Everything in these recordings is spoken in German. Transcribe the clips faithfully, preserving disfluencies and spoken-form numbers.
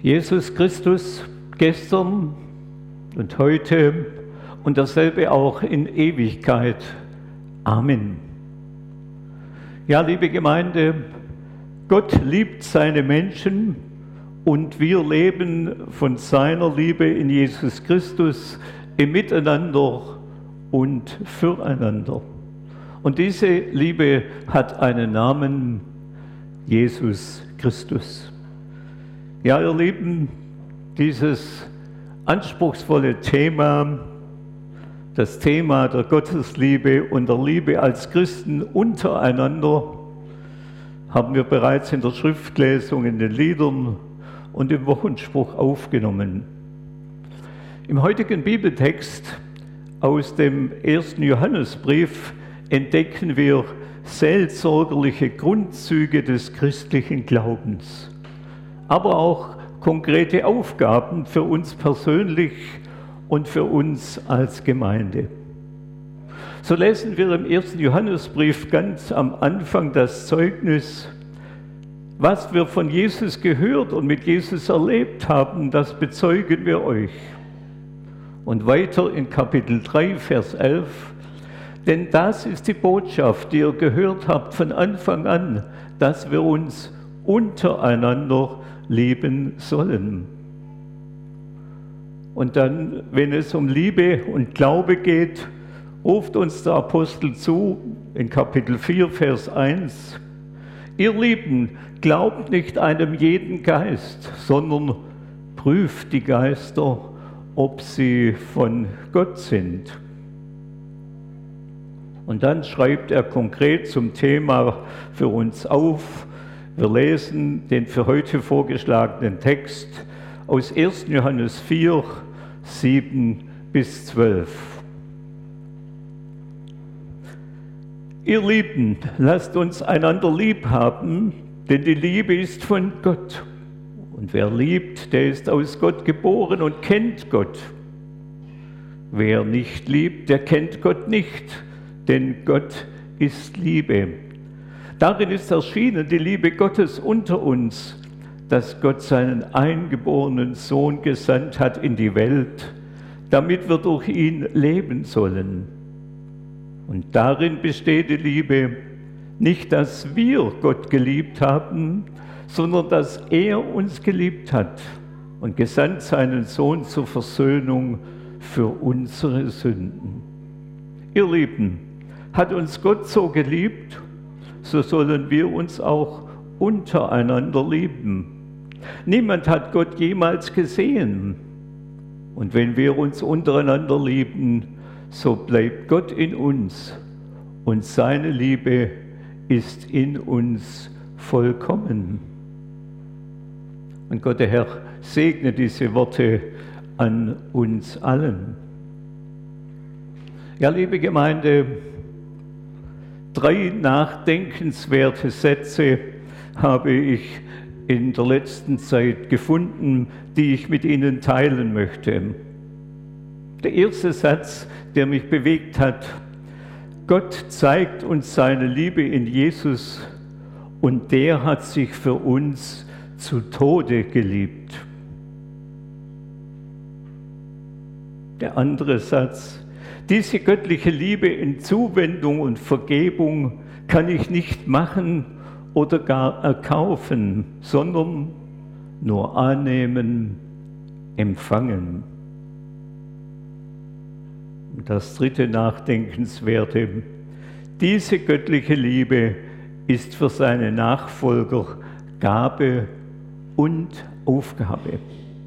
Jesus Christus gestern und heute und dasselbe auch in Ewigkeit. Amen. Ja, liebe Gemeinde, Gott liebt seine Menschen und wir leben von seiner Liebe in Jesus Christus im Miteinander und füreinander. Und diese Liebe hat einen Namen, Jesus Christus. Ja, ihr Lieben, dieses anspruchsvolle Thema, das Thema der Gottesliebe und der Liebe als Christen untereinander, haben wir bereits in der Schriftlesung, in den Liedern und im Wochenspruch aufgenommen. Im heutigen Bibeltext aus dem ersten Johannesbrief entdecken wir seelsorgerliche Grundzüge des christlichen Glaubens, aber auch konkrete Aufgaben für uns persönlich und für uns als Gemeinde. So lesen wir im ersten Johannesbrief ganz am Anfang das Zeugnis: Was wir von Jesus gehört und mit Jesus erlebt haben, das bezeugen wir euch. Und weiter in Kapitel drei, Vers elf: Denn das ist die Botschaft, die ihr gehört habt von Anfang an, dass wir uns untereinander lieben sollen. Und dann, wenn es um Liebe und Glaube geht, ruft uns der Apostel zu, in Kapitel vier, Vers eins, ihr Lieben, glaubt nicht einem jeden Geist, sondern prüft die Geister, ob sie von Gott sind. Und dann schreibt er konkret zum Thema für uns auf. Wir lesen den für heute vorgeschlagenen Text aus ersten Johannes vier, sieben bis zwölf. Ihr Lieben, lasst uns einander lieb haben, denn die Liebe ist von Gott. Und wer liebt, der ist aus Gott geboren und kennt Gott. Wer nicht liebt, der kennt Gott nicht, denn Gott ist Liebe. Darin ist erschienen die Liebe Gottes unter uns, dass Gott seinen eingeborenen Sohn gesandt hat in die Welt, damit wir durch ihn leben sollen. Und darin besteht die Liebe, nicht, dass wir Gott geliebt haben, sondern dass er uns geliebt hat und gesandt seinen Sohn zur Versöhnung für unsere Sünden. Ihr Lieben, hat uns Gott so geliebt, so sollen wir uns auch untereinander lieben. Niemand hat Gott jemals gesehen. Und wenn wir uns untereinander lieben, so bleibt Gott in uns und seine Liebe ist in uns vollkommen. Und Gott, der Herr, segne diese Worte an uns allen. Ja, liebe Gemeinde, drei nachdenkenswerte Sätze habe ich in der letzten Zeit gefunden, die ich mit Ihnen teilen möchte. Der erste Satz, der mich bewegt hat: Gott zeigt uns seine Liebe in Jesus und der hat sich für uns zu Tode geliebt. Der andere Satz: Diese göttliche Liebe in Zuwendung und Vergebung kann ich nicht machen oder gar erkaufen, sondern nur annehmen, empfangen. Und das dritte Nachdenkenswerte: Diese göttliche Liebe ist für seine Nachfolger Gabe und Aufgabe.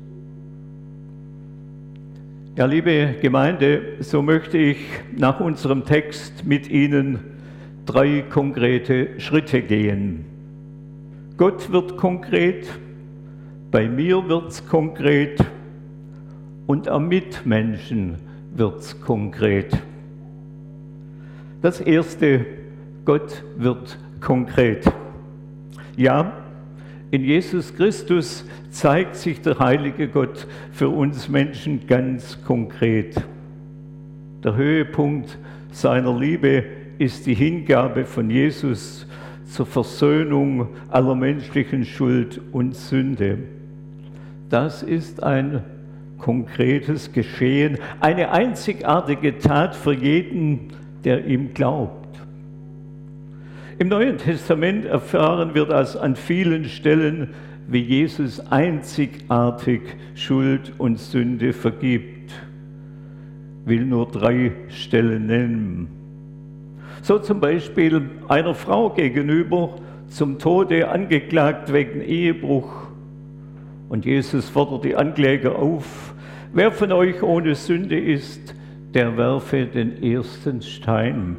Ja, liebe Gemeinde, so möchte ich nach unserem Text mit Ihnen drei konkrete Schritte gehen. Gott wird konkret, bei mir wird's konkret und am Mitmenschen wird's konkret. Das erste: Gott wird konkret. Ja, in Jesus Christus zeigt sich der heilige Gott für uns Menschen ganz konkret. Der Höhepunkt seiner Liebe ist die Hingabe von Jesus zur Versöhnung aller menschlichen Schuld und Sünde. das ist ein konkretes Geschehen, eine einzigartige Tat für jeden, der ihm glaubt. Im Neuen Testament erfahren wir das an vielen Stellen, wie Jesus einzigartig Schuld und Sünde vergibt. Ich will nur drei Stellen nennen. So zum Beispiel einer Frau gegenüber, zum Tode angeklagt wegen Ehebruch. Und Jesus fordert die Ankläger auf: Wer von euch ohne Sünde ist, der werfe den ersten Stein.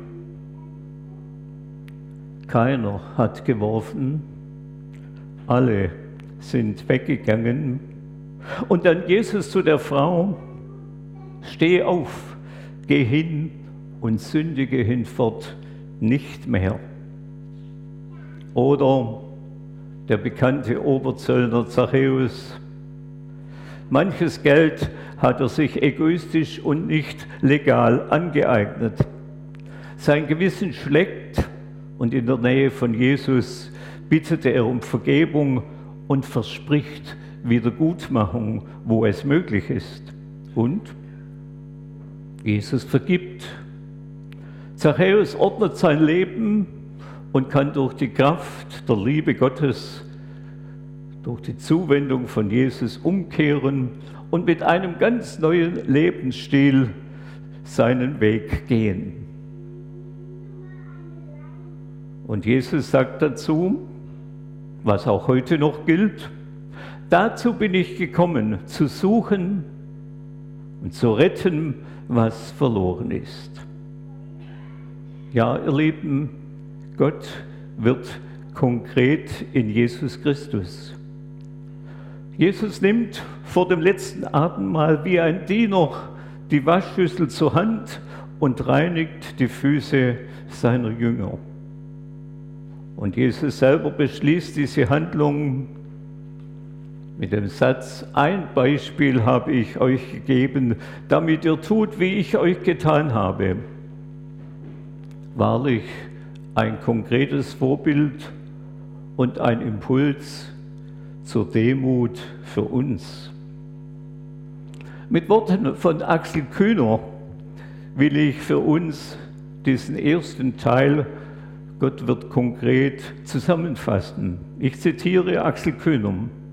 Keiner hat geworfen, alle sind weggegangen. Und dann Jesus zu der Frau: Steh auf, geh hin und sündige hinfort nicht mehr. Oder der bekannte Oberzöllner Zachäus: Manches Geld hat er sich egoistisch und nicht legal angeeignet. Sein Gewissen schlägt und in der Nähe von Jesus bittete er um Vergebung und verspricht Wiedergutmachung, wo es möglich ist. Und Jesus vergibt. Zachäus ordnet sein Leben und kann durch die Kraft der Liebe Gottes, durch die Zuwendung von Jesus umkehren und mit einem ganz neuen Lebensstil seinen Weg gehen. Und Jesus sagt dazu, was auch heute noch gilt: Dazu bin ich gekommen, zu suchen und zu retten, was verloren ist. Ja, ihr Lieben, Gott wird konkret in Jesus Christus. Jesus nimmt vor dem letzten Abendmahl wie ein Diener die Waschschüssel zur Hand und reinigt die Füße seiner Jünger. Und Jesus selber beschließt diese Handlung mit dem Satz: Ein Beispiel habe ich euch gegeben, damit ihr tut, wie ich euch getan habe. Wahrlich ein konkretes Vorbild und ein Impuls zur Demut für uns. Mit Worten von Axel Kühner will ich für uns diesen ersten Teil, Gott wird konkret, zusammenfassen. Ich zitiere Axel Kühner: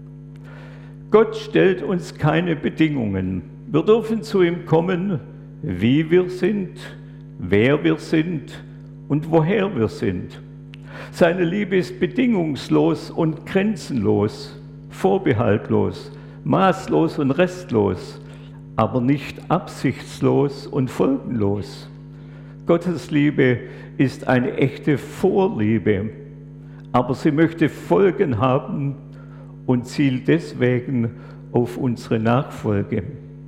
Gott stellt uns keine Bedingungen. Wir dürfen zu ihm kommen, wie wir sind, wer wir sind und woher wir sind. Seine Liebe ist bedingungslos und grenzenlos, vorbehaltlos, maßlos und restlos, aber nicht absichtslos und folgenlos. Gottes Liebe ist eine echte Vorliebe, aber sie möchte Folgen haben und zielt deswegen auf unsere Nachfolge.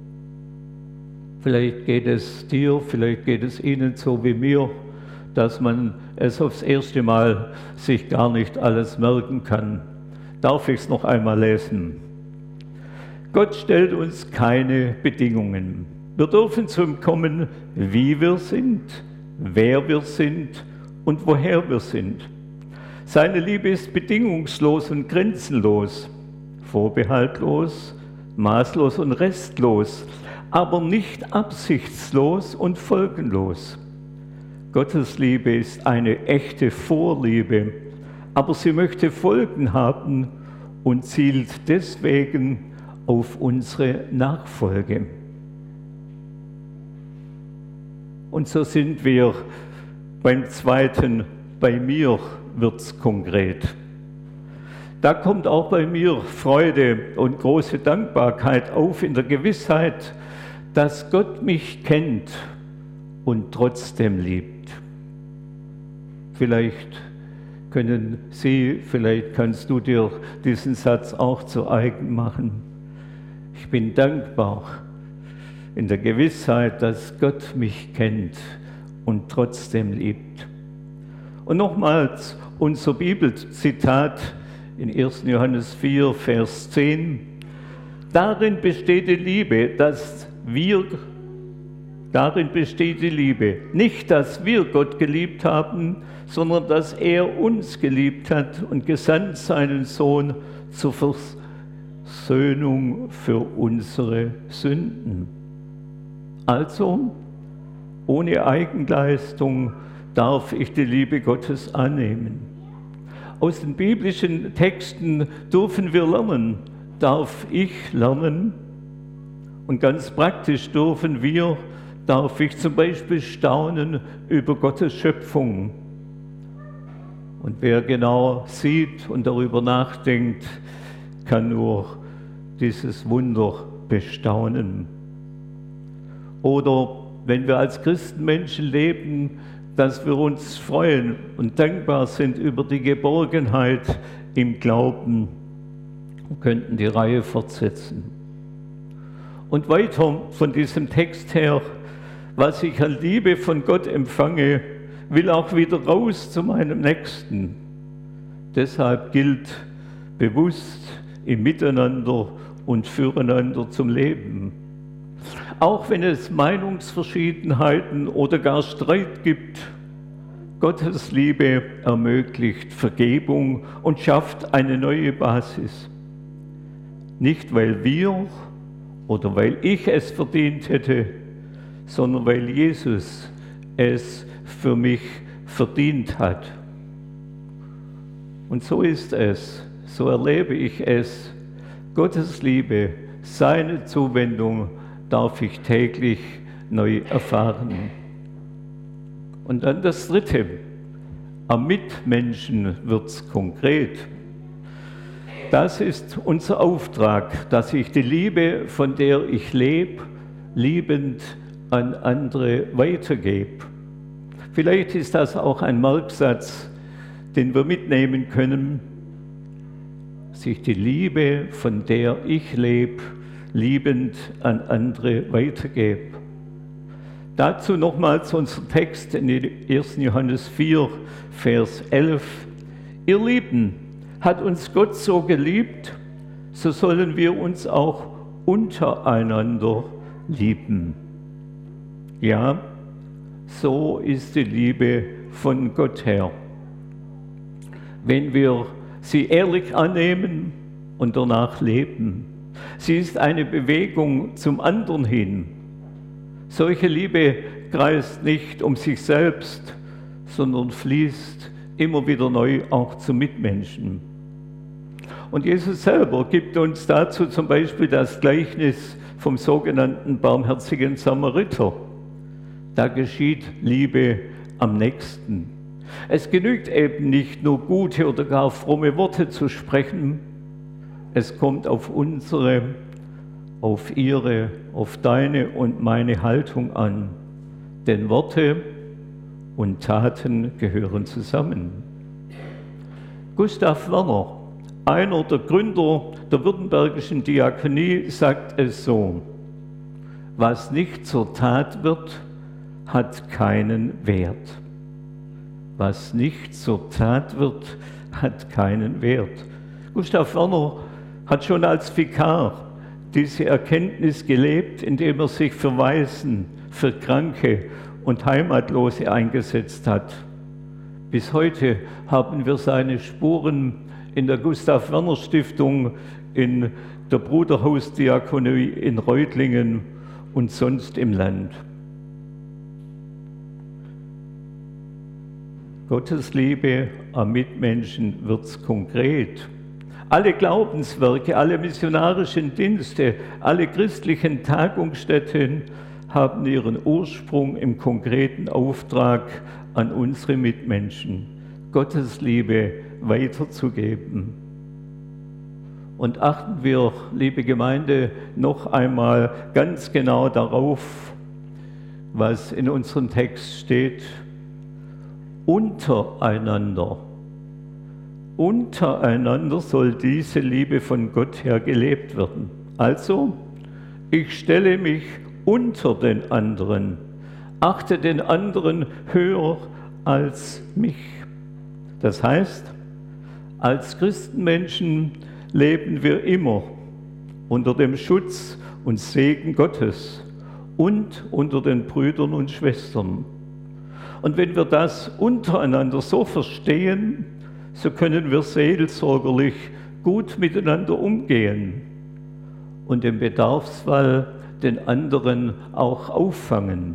Vielleicht geht es dir, vielleicht geht es Ihnen so wie mir, dass man es aufs erste Mal sich gar nicht alles merken kann. Darf ich es noch einmal lesen? Gott stellt uns keine Bedingungen. Wir dürfen zu ihm kommen, wie wir sind, wer wir sind und woher wir sind. Seine Liebe ist bedingungslos und grenzenlos, vorbehaltlos, maßlos und restlos, aber nicht absichtslos und folgenlos. Gottes Liebe ist eine echte Vorliebe, aber sie möchte Folgen haben und zielt deswegen auf unsere Nachfolge. Und so sind wir beim zweiten, bei mir wird's konkret. Da kommt auch bei mir Freude und große Dankbarkeit auf in der Gewissheit, dass Gott mich kennt und trotzdem liebt. Vielleicht können Sie, vielleicht kannst du dir diesen Satz auch zu eigen machen. Ich bin dankbar in der Gewissheit, dass Gott mich kennt und trotzdem liebt. Und nochmals unser Bibelzitat in ersten Johannes vier, Vers zehn. Darin besteht die Liebe, dass wir, darin besteht die Liebe, nicht, dass wir Gott geliebt haben, sondern dass er uns geliebt hat und gesandt seinen Sohn zur Vers Söhnung für unsere Sünden. Also, ohne Eigenleistung darf ich die Liebe Gottes annehmen. Aus den biblischen Texten dürfen wir lernen, darf ich lernen. Und ganz praktisch dürfen wir, darf ich zum Beispiel staunen über Gottes Schöpfung. Und wer genau sieht und darüber nachdenkt, kann nur dieses Wunder bestaunen. Oder wenn wir als Christenmenschen leben, dass wir uns freuen und dankbar sind über die Geborgenheit im Glauben, wir könnten die Reihe fortsetzen. Und weiter von diesem Text her, was ich an Liebe von Gott empfange, will auch wieder raus zu meinem Nächsten. Deshalb gilt bewusst im Miteinander und füreinander zum Leben. Auch wenn es Meinungsverschiedenheiten oder gar Streit gibt, Gottes Liebe ermöglicht Vergebung und schafft eine neue Basis. Nicht, weil wir oder weil ich es verdient hätte, sondern weil Jesus es für mich verdient hat. Und so ist es, so erlebe ich es. Gottes Liebe, seine Zuwendung darf ich täglich neu erfahren. Und dann das Dritte, am Mitmenschen wird's konkret. Das ist unser Auftrag, dass ich die Liebe, von der ich lebe, liebend an andere weitergebe. Vielleicht ist das auch ein Merksatz, den wir mitnehmen können, sich die Liebe, von der ich lebe, liebend an andere weitergebe. Dazu nochmals unser Text in ersten Johannes vier, Vers elf. Ihr Lieben, hat uns Gott so geliebt, so sollen wir uns auch untereinander lieben. Ja, so ist die Liebe von Gott her. Wenn wir sie ehrlich annehmen und danach leben. Sie ist eine Bewegung zum anderen hin. Solche Liebe kreist nicht um sich selbst, sondern fließt immer wieder neu auch zu Mitmenschen. Und Jesus selber gibt uns dazu zum Beispiel das Gleichnis vom sogenannten barmherzigen Samariter. Da geschieht Liebe am nächsten. Es genügt eben nicht nur gute oder gar fromme Worte zu sprechen. Es kommt auf unsere, auf ihre, auf deine und meine Haltung an. Denn Worte und Taten gehören zusammen. Gustav Werner, einer der Gründer der württembergischen Diakonie, sagt es so: Was nicht zur Tat wird, hat keinen Wert. Was nicht zur Tat wird, hat keinen Wert. Gustav Werner hat schon als Vikar diese Erkenntnis gelebt, indem er sich für Waisen, für Kranke und Heimatlose eingesetzt hat. Bis heute haben wir seine Spuren in der Gustav Werner Stiftung, in der Bruderhausdiakonie in Reutlingen und sonst im Land. Gottes Liebe am Mitmenschen wird's konkret. Alle Glaubenswerke, alle missionarischen Dienste, alle christlichen Tagungsstätten haben ihren Ursprung im konkreten Auftrag an unsere Mitmenschen, Gottes Liebe weiterzugeben. Und achten wir, liebe Gemeinde, noch einmal ganz genau darauf, was in unserem Text steht: Untereinander. Untereinander soll diese Liebe von Gott her gelebt werden. Also, ich stelle mich unter den anderen, achte den anderen höher als mich. Das heißt, als Christenmenschen leben wir immer unter dem Schutz und Segen Gottes und unter den Brüdern und Schwestern. Und wenn wir das untereinander so verstehen, so können wir seelsorgerlich gut miteinander umgehen. und im Bedarfsfall den anderen auch auffangen.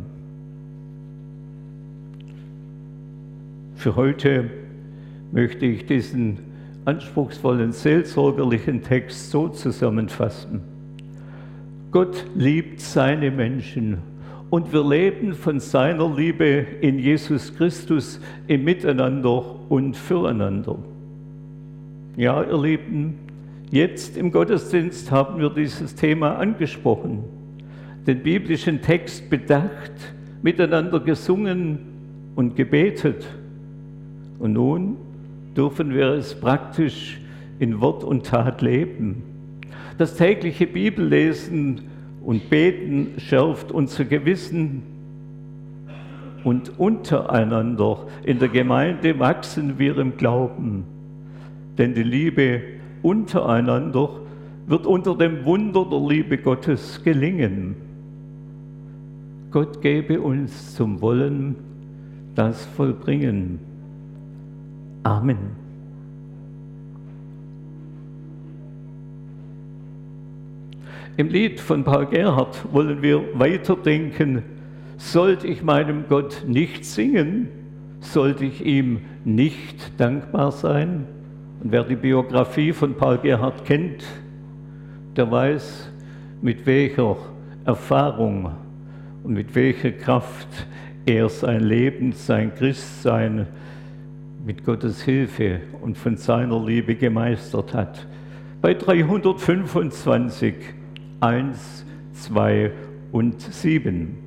Für heute möchte ich diesen anspruchsvollen seelsorgerlichen Text so zusammenfassen. Gott liebt seine Menschen und wir leben von seiner Liebe in Jesus Christus im Miteinander und füreinander. Ja, ihr Lieben, jetzt im Gottesdienst haben wir dieses Thema angesprochen, den biblischen Text bedacht, miteinander gesungen und gebetet. Und nun dürfen wir es praktisch in Wort und Tat leben. Das tägliche Bibellesen und Beten schärft unser Gewissen und untereinander in der Gemeinde wachsen wir im Glauben. Denn die Liebe untereinander wird unter dem Wunder der Liebe Gottes gelingen. Gott gebe uns zum Wollen das vollbringen. Amen. Im Lied von Paul Gerhardt wollen wir weiterdenken: Sollte ich meinem Gott nicht singen, sollte ich ihm nicht dankbar sein? Und wer die Biografie von Paul Gerhardt kennt, der weiß, mit welcher Erfahrung und mit welcher Kraft er sein Leben, sein Christsein mit Gottes Hilfe und von seiner Liebe gemeistert hat. Bei dreihundertfünfundzwanzig, eins, zwei und sieben.